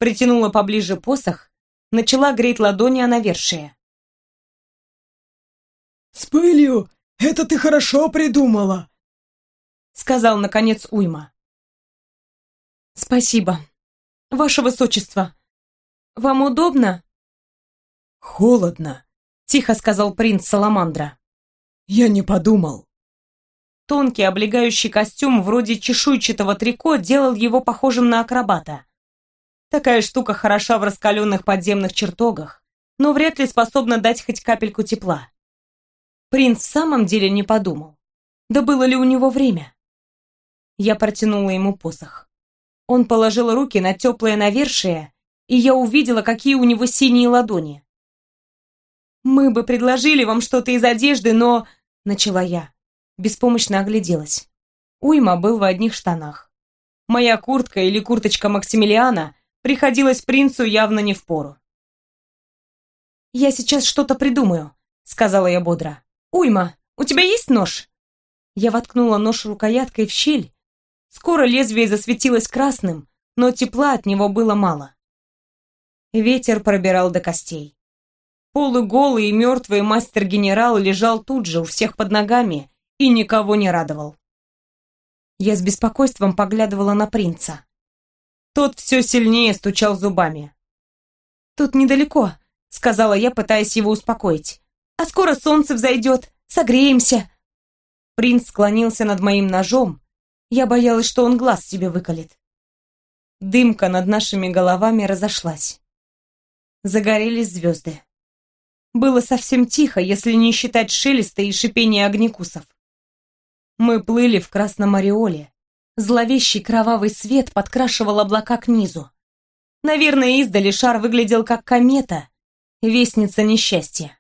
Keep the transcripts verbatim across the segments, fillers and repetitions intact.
притянула поближе посох, начала греть ладони о навершие. «С пылью это ты хорошо придумала», — сказал, наконец, Уйма. «Спасибо. Ваше Высочество, вам удобно?» «Холодно», — тихо сказал принц Саламандра. «Я не подумал». Тонкий облегающий костюм вроде чешуйчатого трико делал его похожим на акробата. Такая штука хороша в раскаленных подземных чертогах, но вряд ли способна дать хоть капельку тепла. Принц в самом деле не подумал. Да было ли у него время? Я протянула ему посох. Он положил руки на теплое навершие, и я увидела, какие у него синие ладони. «Мы бы предложили вам что-то из одежды, но...» — начала я. Беспомощно огляделась. Уйма был в одних штанах. Моя куртка или курточка Максимилиана приходилась принцу явно не впору. «Я сейчас что-то придумаю», — сказала я бодро. «Уйма, у тебя есть нож?» Я воткнула нож рукояткой в щель. Скоро лезвие засветилось красным, но тепла от него было мало. Ветер пробирал до костей. Полуголый и мертвый мастер-генерал лежал тут же, у всех под ногами, и никого не радовал. Я с беспокойством поглядывала на принца. Тот все сильнее стучал зубами. «Тут недалеко», — сказала я, пытаясь его успокоить. «А скоро солнце взойдет, согреемся». Принц склонился над моим ножом. Я боялась, что он глаз себе выколет. Дымка над нашими головами разошлась. Загорелись звезды. Было совсем тихо, если не считать шелеста и шипения огнекусов. Мы плыли в красном ореоле. Зловещий кровавый свет подкрашивал облака к низу. Наверное, издали шар выглядел как комета, вестница несчастья.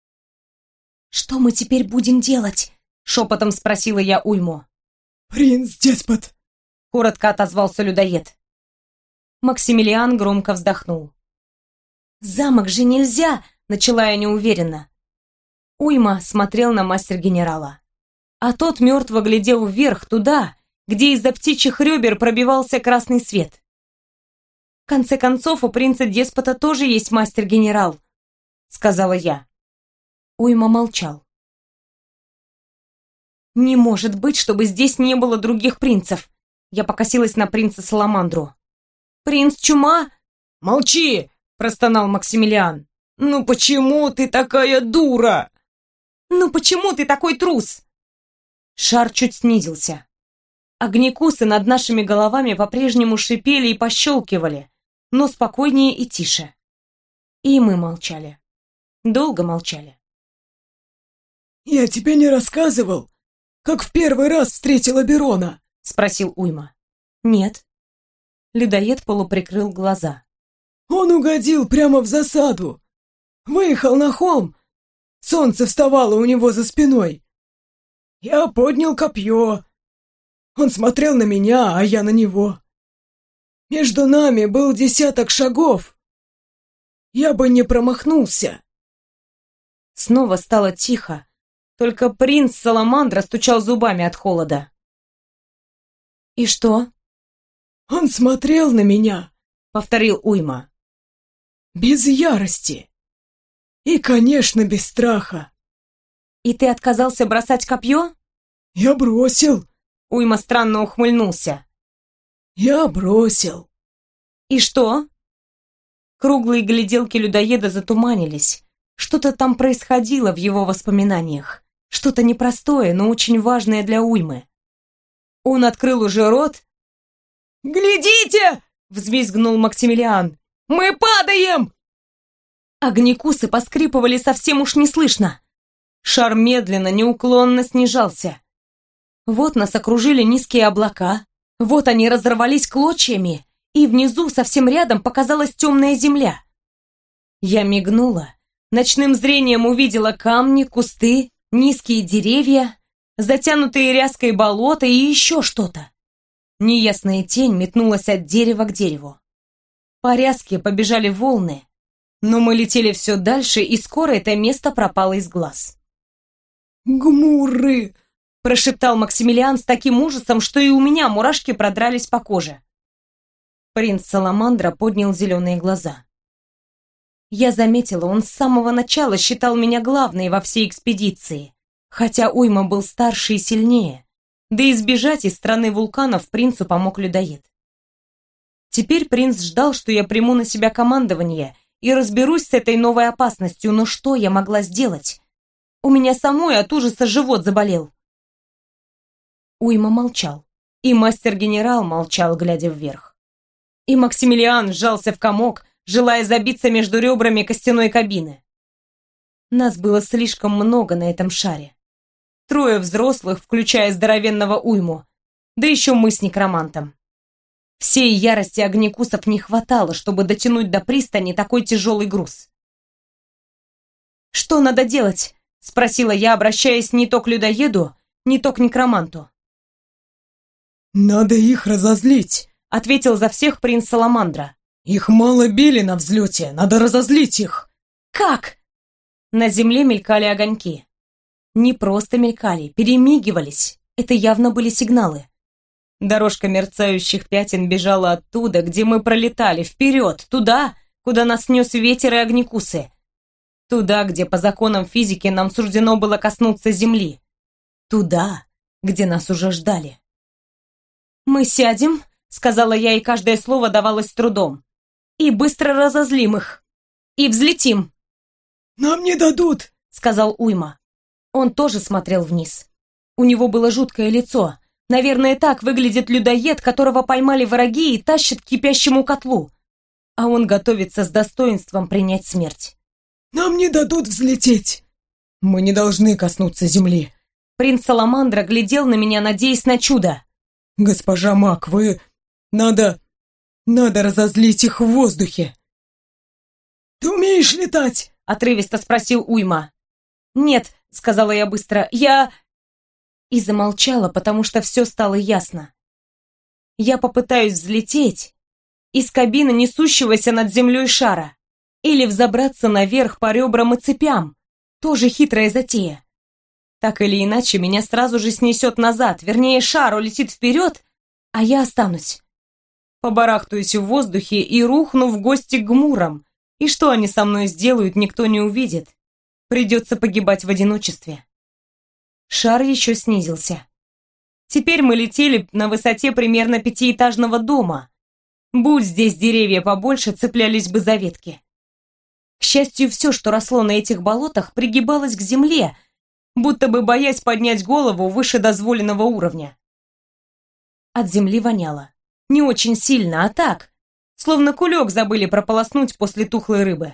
«Что мы теперь будем делать?» — шепотом спросила я Уйму. «Принц-деспот», — коротко отозвался людоед. Максимилиан громко вздохнул. «Замок же нельзя!» — начала я неуверенно. Уйма смотрел на мастер-генерала. А тот мертво глядел вверх, туда, где из-за птичьих ребер пробивался красный свет. «В конце концов, у принца-деспота тоже есть мастер-генерал», — сказала я. Уйма молчал. «Не может быть, чтобы здесь не было других принцев!» Я покосилась на принца Саламандру. «Принц Чума?» «Молчи!» — простонал Максимилиан. «Ну почему ты такая дура?» «Ну почему ты такой трус?» Шар чуть снизился. Огнекусы над нашими головами по-прежнему шипели и пощелкивали, но спокойнее и тише. И мы молчали. Долго молчали. «Я тебе не рассказывал, как в первый раз встретила Берона?» — спросил Уйма. «Нет». Людоед полуприкрыл глаза. «Он угодил прямо в засаду. Выехал на холм. Солнце вставало у него за спиной. Я поднял копье. Он смотрел на меня, а я на него. Между нами был десяток шагов. Я бы не промахнулся». Снова стало тихо, только принц Саламандра стучал зубами от холода. «И что?» «Он смотрел на меня», — повторил Уйма. «Без ярости. И, конечно, без страха». «И ты отказался бросать копье?» «Я бросил». Уйма странно ухмыльнулся. «Я бросил». «И что?» Круглые гляделки людоеда затуманились. Что-то там происходило в его воспоминаниях. Что-то непростое, но очень важное для Уймы. Он открыл уже рот. «Глядите!» — взвизгнул Максимилиан. «Мы падаем!» Огнекусы поскрипывали совсем уж неслышно. Шар медленно, неуклонно снижался. Вот нас окружили низкие облака, вот они разорвались клочьями, и внизу, совсем рядом, показалась темная земля. Я мигнула, ночным зрением увидела камни, кусты, низкие деревья, затянутые ряской болота и еще что-то. Неясная тень метнулась от дерева к дереву. По ряске побежали волны, но мы летели все дальше, и скоро это место пропало из глаз. «Гмурры!» — прошептал Максимилиан с таким ужасом, что и у меня мурашки продрались по коже. Принц Саламандра поднял зеленые глаза. Я заметила, он с самого начала считал меня главной во всей экспедиции, хотя Уйма был старше и сильнее, да и сбежать из страны вулканов принцу помог людоед. Теперь принц ждал, что я приму на себя командование и разберусь с этой новой опасностью, но что я могла сделать? У меня самой от ужаса живот заболел. Уйма молчал, и мастер-генерал молчал, глядя вверх. И Максимилиан сжался в комок, желая забиться между ребрами костяной кабины. Нас было слишком много на этом шаре. Трое взрослых, включая здоровенного Уйму, да еще мы с некромантом. Всей ярости огнекусов не хватало, чтобы дотянуть до пристани такой тяжелый груз. «Что надо делать?» — спросила я, обращаясь не то к людоеду, не то к некроманту. «Надо их разозлить», — ответил за всех принц Саламандра. «Их мало били на взлете, надо разозлить их». «Как?» На земле мелькали огоньки. Не просто мелькали, перемигивались. Это явно были сигналы. Дорожка мерцающих пятен бежала оттуда, где мы пролетали, вперед, туда, куда нас нес ветер и огнекусы. Туда, где по законам физики нам суждено было коснуться земли. Туда, где нас уже ждали. «Мы сядем», — сказала я, и каждое слово давалось с трудом. «И быстро разозлим их. И взлетим». «Нам не дадут», — сказал Уйма. Он тоже смотрел вниз. У него было жуткое лицо. Наверное, так выглядит людоед, которого поймали враги и тащат к кипящему котлу. А он готовится с достоинством принять смерть. «Нам не дадут взлететь. Мы не должны коснуться земли». Принц Саламандра глядел на меня, надеясь на чудо. «Госпожа Мак, вы... Надо... Надо разозлить их в воздухе». «Ты умеешь летать?» — отрывисто спросил Уйма. «Нет», — сказала я быстро, — «я...» И замолчала, потому что все стало ясно. Я попытаюсь взлететь из кабины несущегося над землей шара или взобраться наверх по ребрам и цепям. Тоже хитрая затея. Так или иначе, меня сразу же снесет назад, вернее, шар улетит вперед, а я останусь. Побарахтаюсь в воздухе и рухну в гости к гмурам. И что они со мной сделают, никто не увидит. Придется погибать в одиночестве. Шар еще снизился. Теперь мы летели на высоте примерно пятиэтажного дома. Будь здесь деревья побольше, цеплялись бы за ветки. К счастью, все, что росло на этих болотах, пригибалось к земле, будто бы боясь поднять голову выше дозволенного уровня. От земли воняло. Не очень сильно, а так, словно кулек забыли прополоснуть после тухлой рыбы.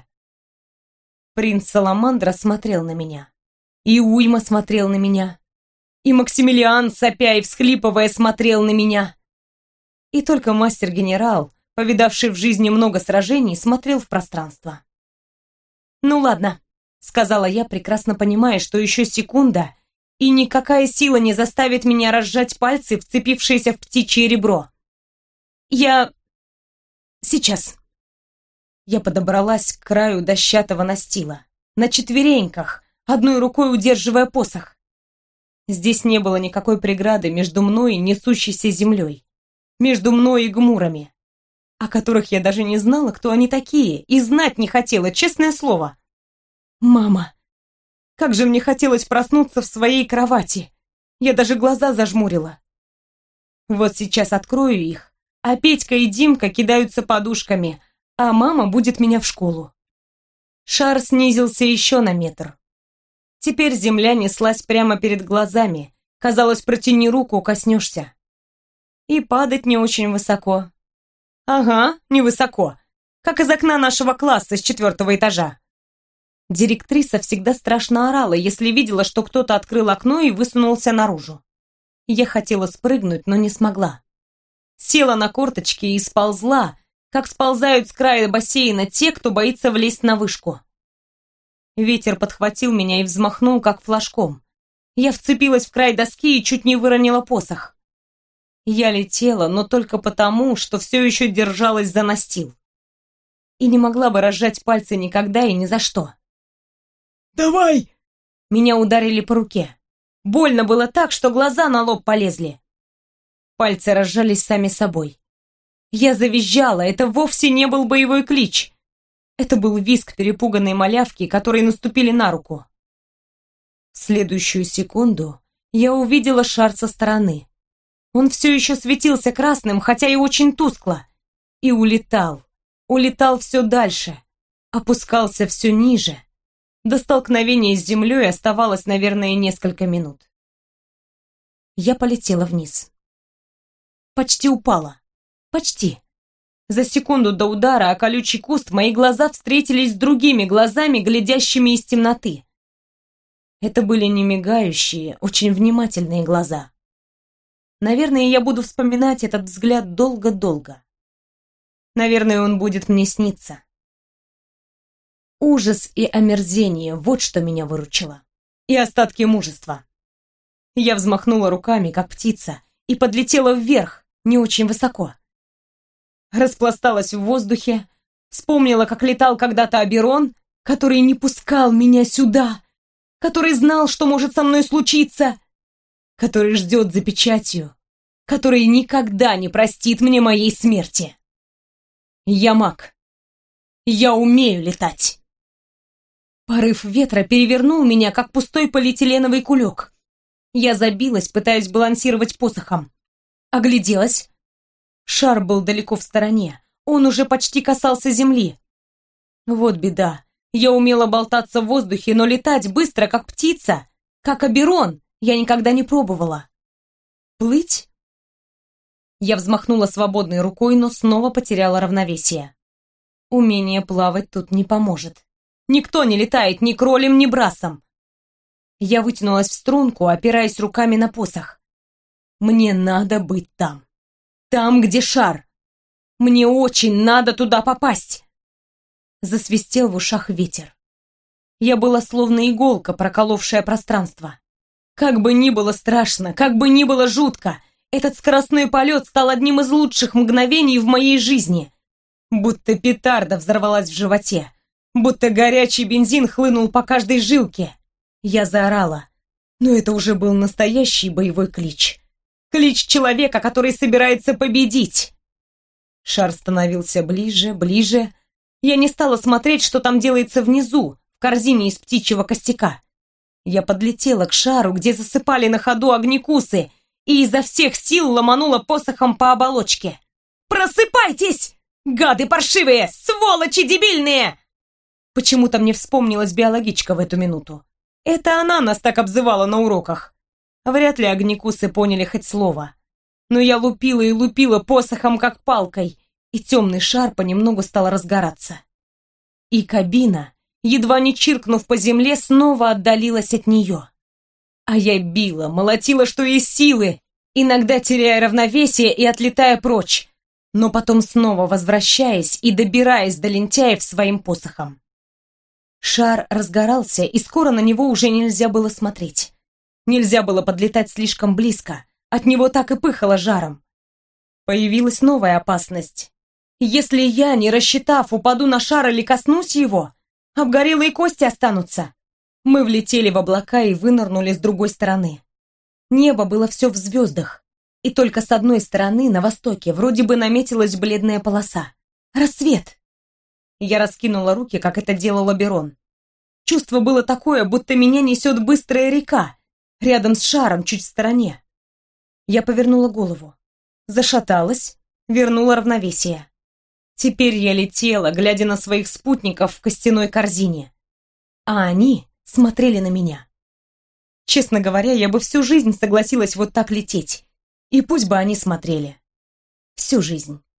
Принц Саламандра смотрел на меня. И Уйма смотрел на меня. И Максимилиан, сопя и всхлипывая, смотрел на меня. И только мастер-генерал, повидавший в жизни много сражений, смотрел в пространство. «Ну ладно», — сказала я, прекрасно понимая, что еще секунда, и никакая сила не заставит меня разжать пальцы, вцепившиеся в птичье ребро. «Я... сейчас». Я подобралась к краю дощатого настила, на четвереньках, одной рукой удерживая посох. Здесь не было никакой преграды между мной и несущейся землей, между мной и гмурами, о которых я даже не знала, кто они такие, и знать не хотела, честное слово. «Мама, как же мне хотелось проснуться в своей кровати!» Я даже глаза зажмурила. Вот сейчас открою их, а Петька и Димка кидаются подушками, а мама будет меня в школу. Шар снизился еще на метр. Теперь земля неслась прямо перед глазами. Казалось, протяни руку, коснешься. И падать не очень высоко. Ага, невысоко. Как из окна нашего класса с четвертого этажа. Директриса всегда страшно орала, если видела, что кто-то открыл окно и высунулся наружу. Я хотела спрыгнуть, но не смогла. Села на корточки и сползла, как сползают с края бассейна те, кто боится влезть на вышку. Ветер подхватил меня и взмахнул, как флажком. Я вцепилась в край доски и чуть не выронила посох. Я летела, но только потому, что все еще держалась за настил. И не могла бы разжать пальцы никогда и ни за что. «Давай!» Меня ударили по руке. Больно было так, что глаза на лоб полезли. Пальцы разжались сами собой. Я завизжала, это вовсе не был боевой клич. Это был визг перепуганной малявки, которые наступили на руку. В следующую секунду я увидела шар со стороны. Он все еще светился красным, хотя и очень тускло. И улетал, улетал все дальше, опускался все ниже. До столкновения с землей оставалось, наверное, несколько минут. Я полетела вниз. Почти упала. Почти. За секунду до удара о колючий куст мои глаза встретились с другими глазами, глядящими из темноты. Это были не мигающие, очень внимательные глаза. Наверное, я буду вспоминать этот взгляд долго-долго. Наверное, он будет мне сниться. Ужас и омерзение — вот что меня выручило. И остатки мужества. Я взмахнула руками, как птица, и подлетела вверх, не очень высоко. Распласталась в воздухе, вспомнила, как летал когда-то Оберон, который не пускал меня сюда, который знал, что может со мной случиться, который ждет за печатью, который никогда не простит мне моей смерти. Я маг. Я умею летать. Порыв ветра перевернул меня, как пустой полиэтиленовый кулек. Я забилась, пытаясь балансировать посохом. Огляделась. Шар был далеко в стороне. Он уже почти касался земли. Вот беда. Я умела болтаться в воздухе, но летать быстро, как птица, как Оберон, я никогда не пробовала. Плыть? Я взмахнула свободной рукой, но снова потеряла равновесие. Умение плавать тут не поможет. Никто не летает ни кролем, ни брасом. Я вытянулась в струнку, опираясь руками на посох. Мне надо быть там. Там, где шар. Мне очень надо туда попасть. Засвистел в ушах ветер. Я была словно иголка, проколовшая пространство. Как бы ни было страшно, как бы ни было жутко, этот скоростной полет стал одним из лучших мгновений в моей жизни. Будто петарда взорвалась в животе. Будто горячий бензин хлынул по каждой жилке. Я заорала. Но это уже был настоящий боевой клич. Клич человека, который собирается победить. Шар становился ближе, ближе. Я не стала смотреть, что там делается внизу, в корзине из птичьего костяка. Я подлетела к шару, где засыпали на ходу огнекусы, и изо всех сил ломанула посохом по оболочке. «Просыпайтесь! Гады паршивые! Сволочи дебильные!» Почему-то мне вспомнилась биологичка в эту минуту. Это она нас так обзывала на уроках. Вряд ли огнекусы поняли хоть слово. Но я лупила и лупила посохом, как палкой, и темный шар понемногу стал разгораться. И кабина, едва не чиркнув по земле, снова отдалилась от нее. А я била, молотила, что есть силы, иногда теряя равновесие и отлетая прочь, но потом снова возвращаясь и добираясь до лентяев своим посохом. Шар разгорался, и скоро на него уже нельзя было смотреть. Нельзя было подлетать слишком близко, от него так и пыхало жаром. Появилась новая опасность. Если я, не рассчитав, упаду на шар или коснусь его, обгорелые кости останутся. Мы влетели в облака и вынырнули с другой стороны. Небо было все в звездах, и только с одной стороны, на востоке, вроде бы наметилась бледная полоса. Рассвет! Я раскинула руки, как это делал Оберон. Чувство было такое, будто меня несет быстрая река, рядом с шаром, чуть в стороне. Я повернула голову. Зашаталась, вернула равновесие. Теперь я летела, глядя на своих спутников в костяной корзине. А они смотрели на меня. Честно говоря, я бы всю жизнь согласилась вот так лететь. И пусть бы они смотрели. Всю жизнь.